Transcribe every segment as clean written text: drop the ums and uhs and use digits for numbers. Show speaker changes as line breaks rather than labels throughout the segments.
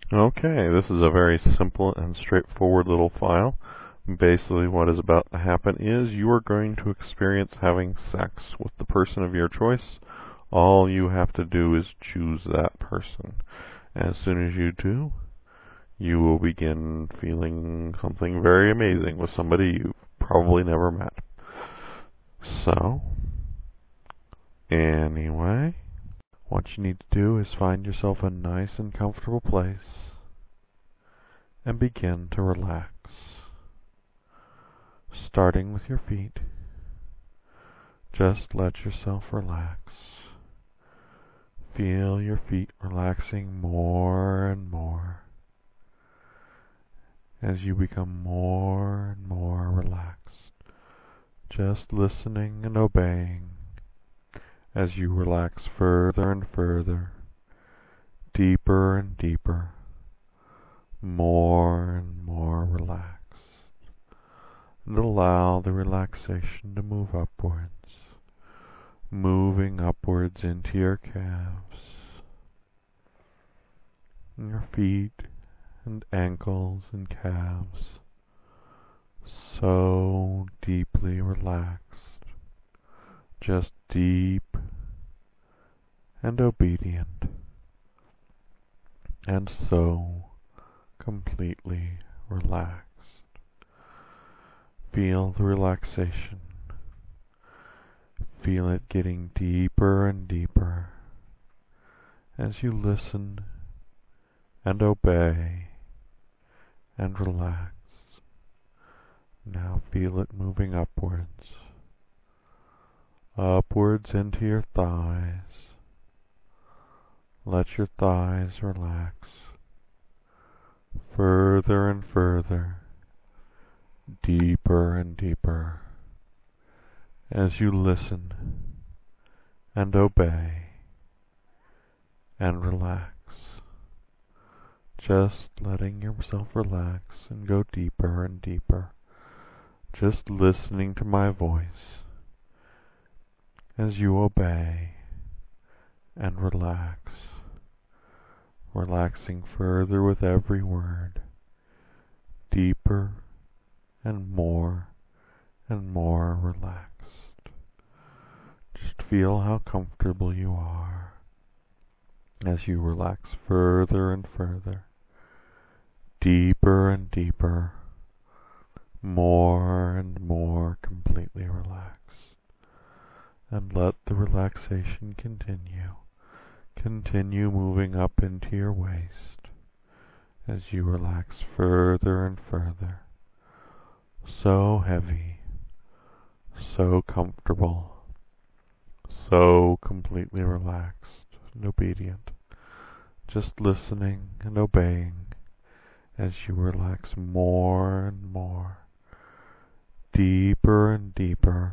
Okay, this is a very simple and straightforward little file. Basically what is about to happen is you are going to experience having sex with the person of your choice. All you have to do is choose that person. As soon as you do, you will begin feeling something very amazing with somebody you've probably never met. So, anyway, what you need to do is find yourself a nice and comfortable place and begin to relax. Starting with your feet, just let yourself relax. Feel your feet relaxing more and more as you become more and more relaxed. Just listening and obeying as you relax further and further, deeper and deeper, more and more relaxed. And allow the relaxation to move upwards, moving upwards into your calves, and your feet and ankles and calves, so deeply relaxed, just deep and obedient, and so completely relaxed. Feel the relaxation. Feel it getting deeper and deeper as you listen and obey and relax. Now feel it moving upwards, upwards into your thighs. Let your thighs relax further and further, deeper and deeper, as you listen and obey and relax, just letting yourself relax and go deeper and deeper, just listening to my voice as you obey and relax, relaxing further with every word, deeper and more relaxed. Just feel how comfortable you are as you relax further and further, deeper and deeper, more and more completely relaxed. And let the relaxation continue. Continue moving up into your waist as you relax further and further. So heavy, so comfortable, so completely relaxed and obedient, just listening and obeying as you relax more and more, deeper and deeper,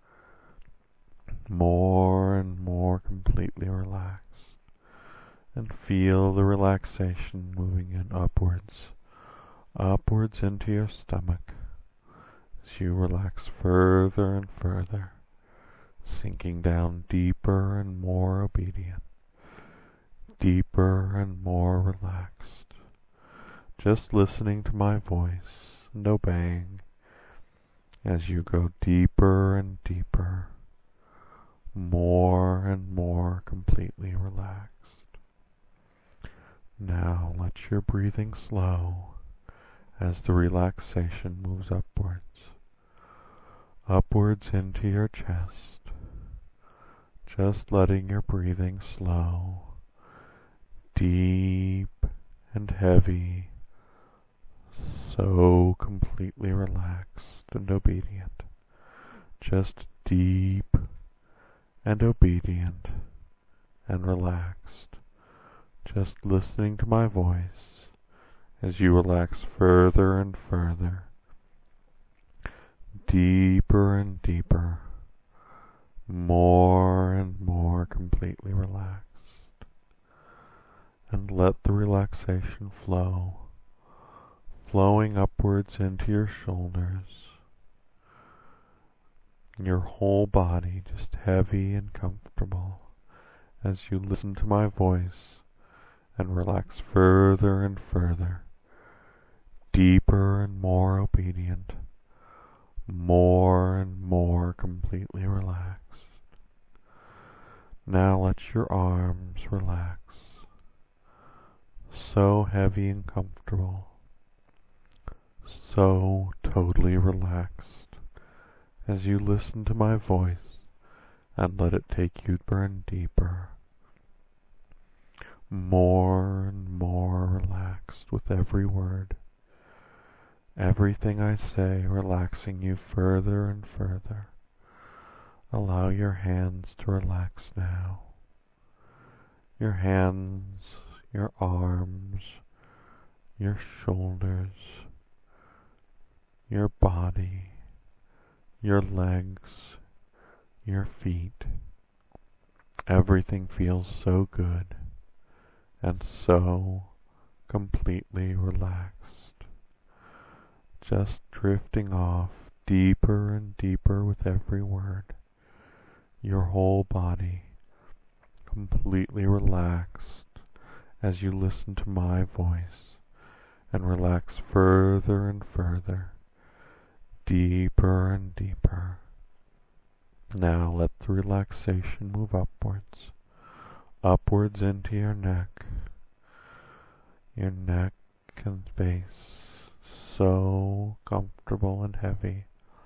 more and more completely relaxed, and feel the relaxation moving in upwards, upwards into your stomach as you relax further and further, sinking down deeper and more obedient, deeper and more relaxed, just listening to my voice and obeying as you go deeper and deeper, more and more completely relaxed. Now let your breathing slow as the relaxation moves upwards, upwards into your chest, just letting your breathing slow, deep and heavy, so completely relaxed and obedient, just deep and obedient and relaxed, just listening to my voice as you relax further and further, deeper and deeper, more and more completely relaxed. And let the relaxation flow, flowing upwards into your shoulders, your whole body just heavy and comfortable as you listen to my voice and relax further and further, deeper and more obedient, more and more completely relaxed. Now let your arms relax, so heavy and comfortable, so totally relaxed, as you listen to my voice and let it take you deeper, more and more relaxed with every word. Everything I say relaxing you further and further. Allow your hands to relax now. Your hands, your arms, your shoulders, your body, your legs, your feet. Everything feels so good and so completely relaxed. Just drifting off deeper and deeper with every word. Your whole body completely relaxed as you listen to my voice and relax further and further, deeper and deeper. Now let the relaxation move upwards into your neck and face, so comfortable and heavy,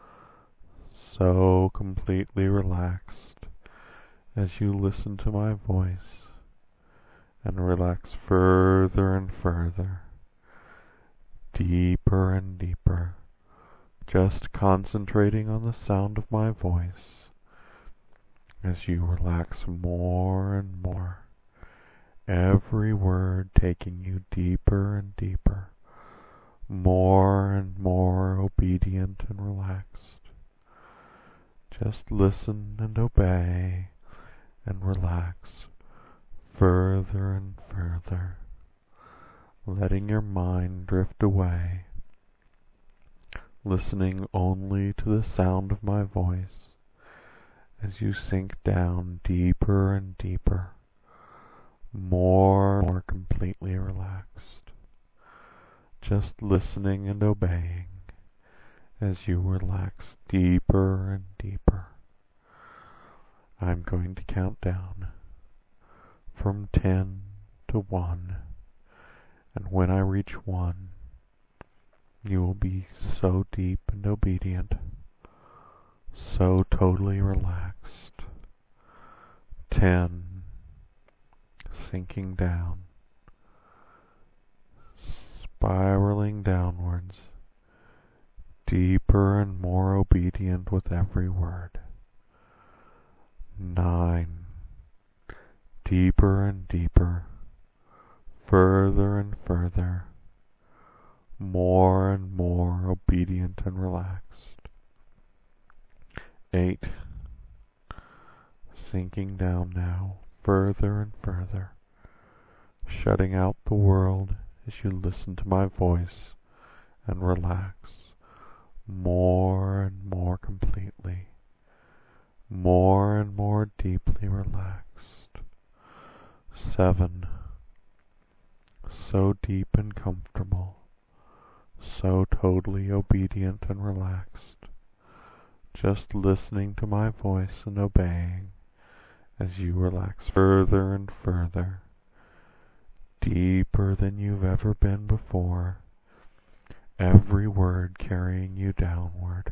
so completely relaxed as you listen to my voice and relax further and further, deeper and deeper, just concentrating on the sound of my voice as you relax more and more, every word taking you deeper and deeper, more and more obedient and relaxed. Just listen and obey and relax further and further, letting your mind drift away, listening only to the sound of my voice as you sink down deeper and deeper, more and more completely relaxed, just listening and obeying as you relax deeper and deeper. I'm going to count down from 10 to 1, and when I reach 1, you will be so deep and obedient, so totally relaxed. 10, sinking down, spiraling downwards, deeper and more obedient with every word. 9, deeper and deeper, further and further, more and more obedient and relaxed. 8, sinking down now, further and further, shutting out the world as you listen to my voice and relax more and more completely, more and more deeply relaxed. 7, so deep and comfortable, so totally obedient and relaxed, just listening to my voice and obeying as you relax further and further, deeper than you've ever been before, every word carrying you downward,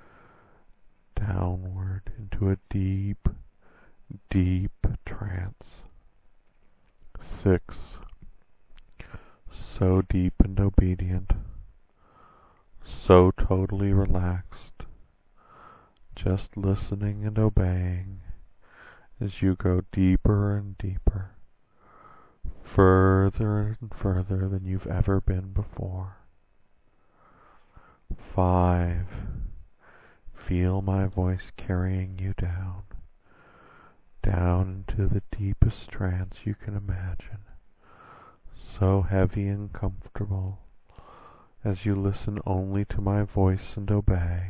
downward into a deep, deep trance. 6, so deep and obedient, so totally relaxed, just listening and obeying as you go deeper and deeper, further and further than you've ever been before. 5, feel my voice carrying you down, down into the deepest trance you can imagine, so heavy and comfortable as you listen only to my voice and obey,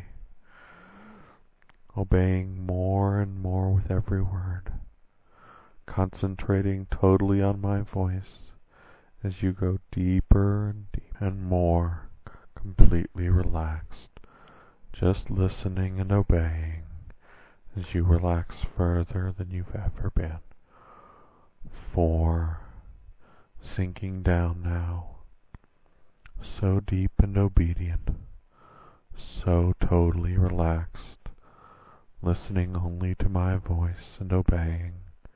obeying more and more with every word, concentrating totally on my voice as you go deeper and deeper and more completely relaxed, just listening and obeying as you relax further than you've ever been. 4, sinking down now, so deep and obedient, so totally relaxed, listening only to my voice and obeying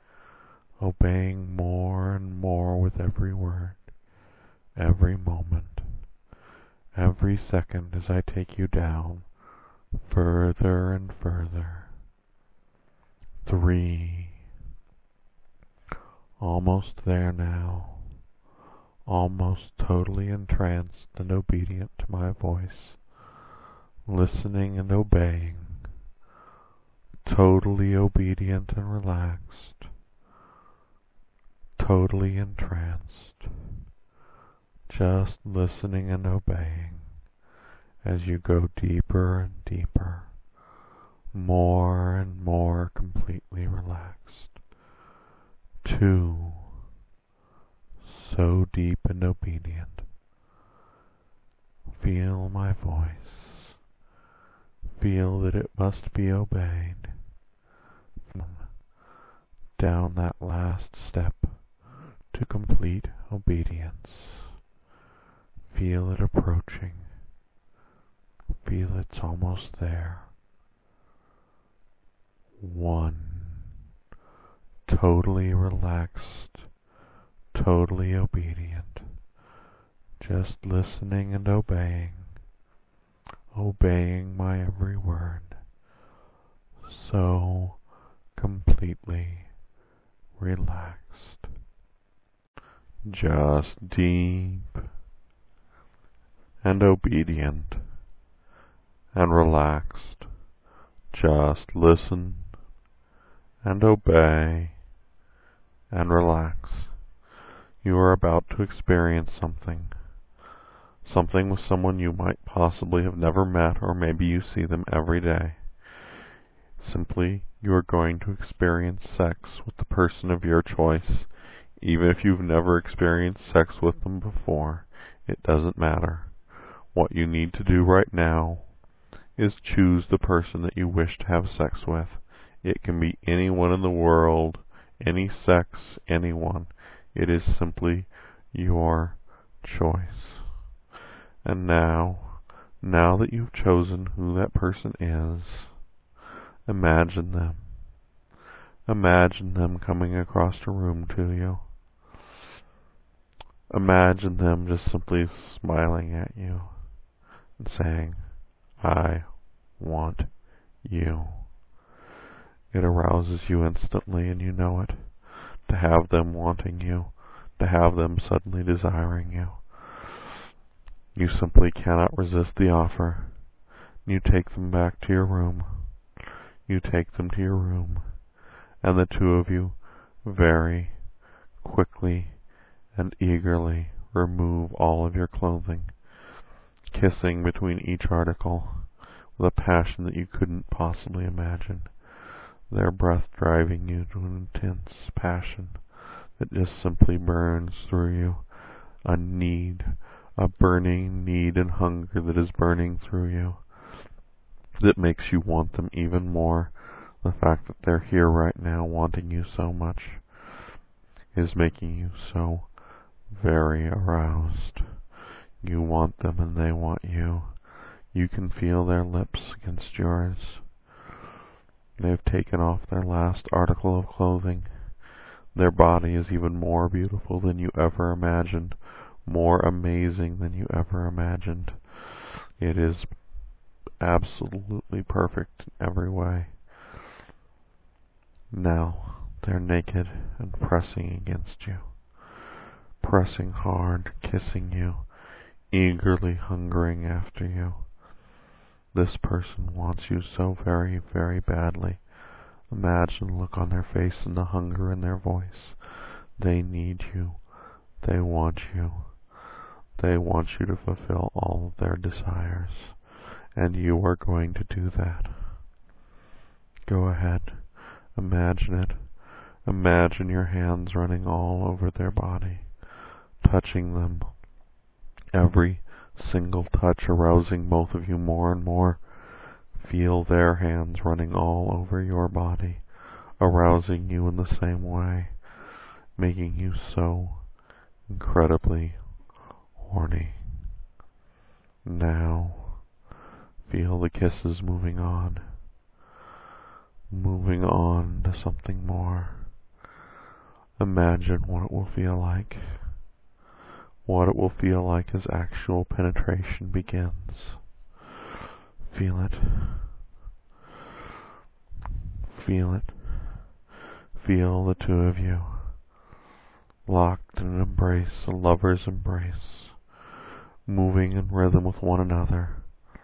more and more with every word, every moment, every second as I take you down further and further. 3, almost there now, almost totally entranced and obedient to my voice, listening and obeying, totally obedient and relaxed, totally entranced, just listening and obeying as you go deeper and deeper, more and more completely relaxed. 2, so deep and obedient. Feel my voice. Feel that it must be obeyed. Down that last step to complete obedience. Feel it approaching. Feel it's almost there. 1, totally relaxed, totally obedient, just listening and obeying my every word, so completely relaxed, just deep and obedient and relaxed, just listen and obey and relax. You are about to experience something with someone you might possibly have never met, or maybe you see them every day. Simply, you are going to experience sex with the person of your choice. Even if you've never experienced sex with them before, it doesn't matter. What you need to do right now is choose the person that you wish to have sex with. It can be anyone in the world, any sex, anyone. It is simply your choice. And now that you've chosen who that person is, imagine them. Imagine them coming across the room to you. Imagine them just simply smiling at you and saying, "I want you." It arouses you instantly, and you know it, to have them wanting you, to have them suddenly desiring you. You simply cannot resist the offer. You take them back to your room. You take them to your room, and the two of you very quickly and eagerly remove all of your clothing, kissing between each article with a passion that you couldn't possibly imagine, their breath driving you to an intense passion that just simply burns through you, a burning need and hunger that is burning through you, that makes you want them even more. The fact that they're here right now wanting you so much is making you so very aroused. You want them and they want you. You can feel their lips against yours. They've taken off their last article of clothing. Their body is even more beautiful than you ever imagined, more amazing than you ever imagined. It is absolutely perfect in every way. Now they're naked and pressing against you, pressing hard, kissing you, eagerly hungering after you. This person wants you so very, very badly. Imagine the look on their face and the hunger in their voice. They need you. They want you. They want you to fulfill all of their desires. And you are going to do that. Go ahead. Imagine it. Imagine your hands running all over their body, touching them, every single touch arousing both of you more and more. Feel their hands running all over your body, arousing you in the same way, making you so incredibly horny. Now, feel the kisses moving on to something more. Imagine what it will feel like. What it will feel like as actual penetration begins. Feel it. Feel it. Feel the two of you locked in an embrace, a lover's embrace, moving in rhythm with one another,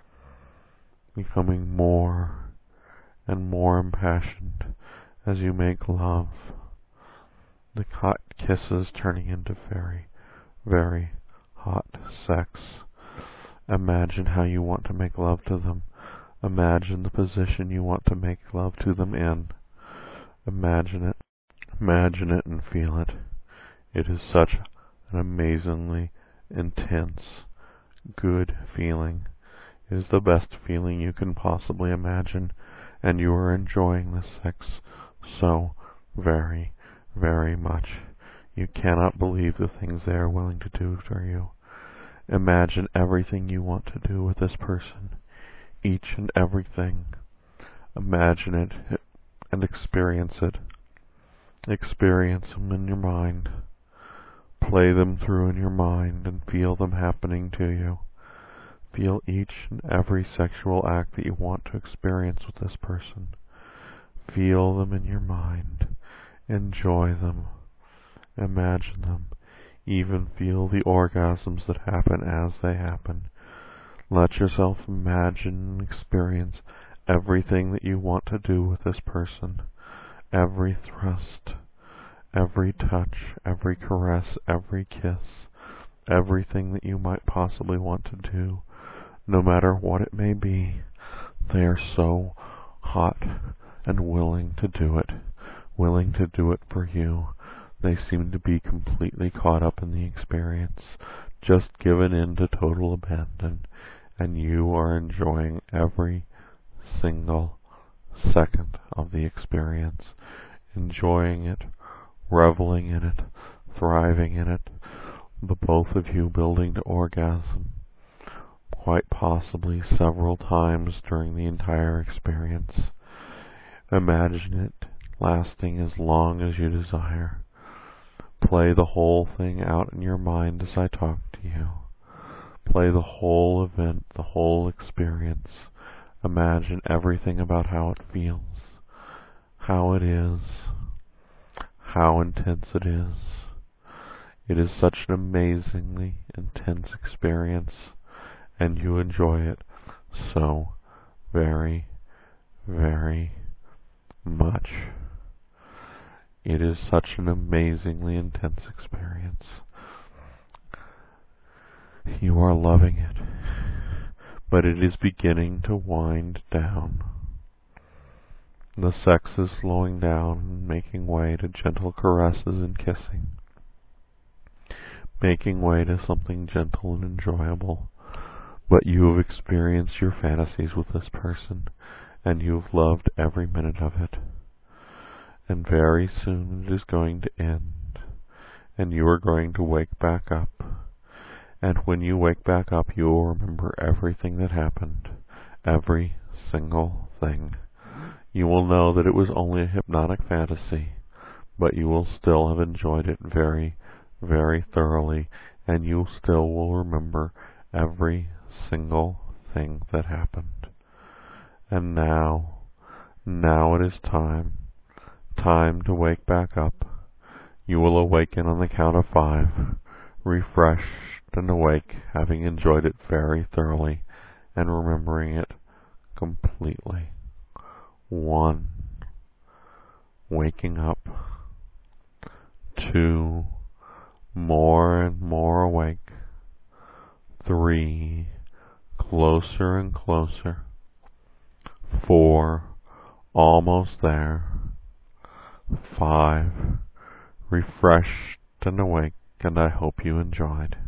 becoming more and more impassioned as you make love. The hot kisses turning into very, very hot sex. Imagine how you want to make love to them. Imagine the position you want to make love to them in. Imagine it. Imagine it and feel it. It is such an amazingly intense, good feeling. It is the best feeling you can possibly imagine, and you are enjoying this sex so very, very much. You cannot believe the things they are willing to do for you. Imagine everything you want to do with this person, each and everything. Imagine it and experience it. Experience them in your mind. Play them through in your mind and feel them happening to you. Feel each and every sexual act that you want to experience with this person. Feel them in your mind. Enjoy them. Imagine them. Even feel the orgasms that happen as they happen. Let yourself imagine and experience everything that you want to do with this person. Every thrust, every touch, every caress, every kiss, everything that you might possibly want to do, no matter what it may be. They are so hot and willing to do it for you. They seem to be completely caught up in the experience, just given in to total abandon, and you are enjoying every single second of the experience, enjoying it, reveling in it, thriving in it, the both of you building to orgasm, quite possibly several times during the entire experience. Imagine it lasting as long as you desire. Play the whole thing out in your mind as I talk to you. Play the whole event, the whole experience. Imagine everything about how it feels, how it is, how intense it is. It is such an amazingly intense experience, and you enjoy it so very, very much. It is such an amazingly intense experience. You are loving it, but it is beginning to wind down. The sex is slowing down, making way to gentle caresses and kissing, making way to something gentle and enjoyable. But you have experienced your fantasies with this person, and you have loved every minute of it. And very soon it is going to end, and you are going to wake back up. And when you wake back up, you will remember everything that happened, every single thing. You will know that it was only a hypnotic fantasy, but you will still have enjoyed it very, very thoroughly, and you still will remember every single thing that happened. And now it is time to wake back up. You will awaken on the count of 5, refreshed and awake, having enjoyed it very thoroughly and remembering it completely. 1, waking up. 2, more and more awake. 3, closer and closer. 4, almost there. 5, refreshed and awake. and I hope you enjoyed.